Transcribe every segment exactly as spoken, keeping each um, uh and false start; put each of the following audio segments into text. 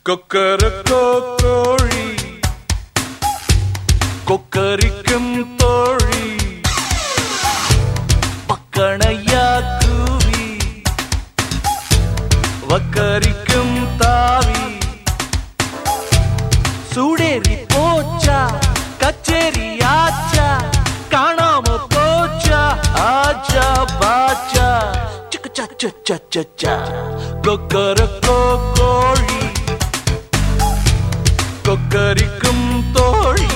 கொக்கரக்கோ கோழி கொக்கரிக்கும் தோழி பக்கணையா கூவி வக்கரிக்கும் தாவி சூடேறி போச்சா கச்சேரி ஆச்சா காணாம போச்சா ஆச்சா பாச்சா சிக்கு சச்ச சச்சா கொக்கரக்கோ கோழி கொக்கரிக்கும் தோழி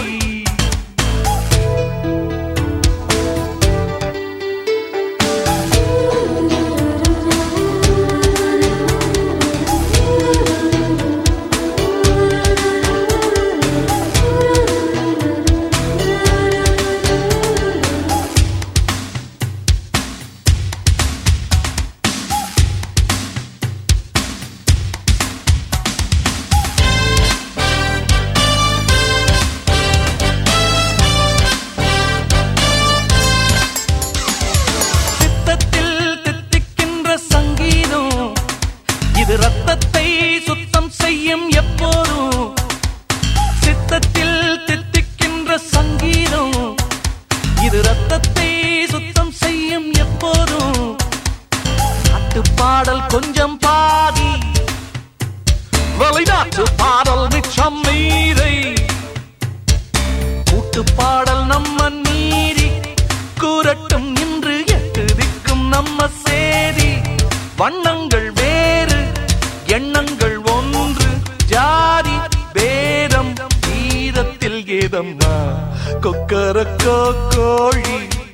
ரத்தத்தை சுத்தம் செய்யும் எப்போதும் சித்தத்தில் தித்திக்கின்ற சங்கீதம் இது ரத்தத்தை சுத்தம் செய்யும் எப்போதும் நாட்டு பாடல் கொஞ்சம் பாதி வெளிநாட்டு பாடல் மிச்சம் மீறை கூட்டு பாடல் நம்ம நீரி கூறட்டும் இன்று எட்டு திக்கும் நம்ம சேதி வண்ணங்கள் வேறு எண்ணங்கள் ஒன்று ஜாதி பேதம் கீதத்தில் ஏதம்மா கொக்கரக்கோ கோழி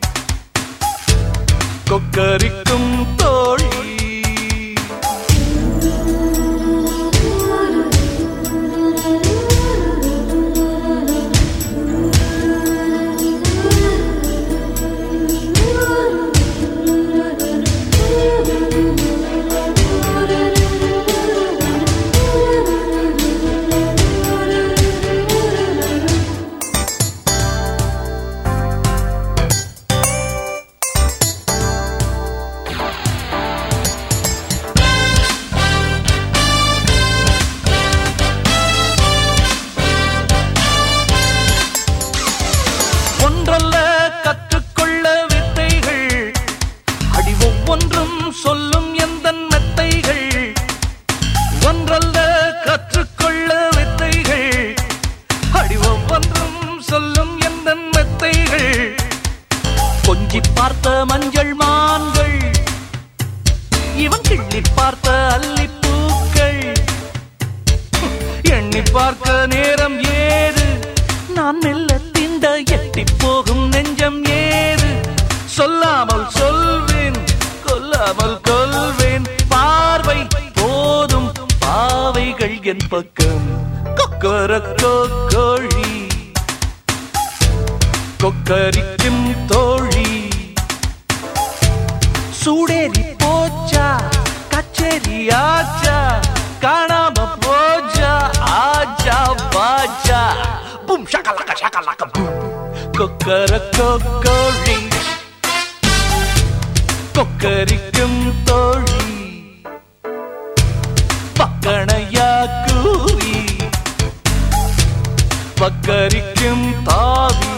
கொக்கரிக்கும் தோழி சொல்லும் எந்த மெத்தைகள் ஒன்றல்ல கற்றுக்கொள்ள வித்தைகள் அடிவம் ஒன்றும் சொல்லும் எந்த மெத்தைகள் கொஞ்சி பார்த்த மஞ்சள் மான்கள் இவன் கிள்ளி பார்த்த அல்லிப்பூக்கள் எண்ணி பார்க்க நேரம் ஏது நான் மெல்ல திண்ட எட்டி போகும் நெஞ்சம் ஏது சொல்லாமல் சொல்வேன் கொல்லாமல் கொல்வேன் பார்வை போதும் பாவைகள் என் பக்கம் கொக்கரக்கோ கோழி கொக்கரிக்கும் தோழி சூடேறி போச்சா கச்சேரி ஆச்சா காணாம போச்சா ஆச்சா பாச்சா பூம் ஷகலக ஷகலக பூம் கொக்கரக்கோ கோழி கொக்கரிக்கும் தோழி பக்கணையா கூவி பக்கரிக்கும் தாவி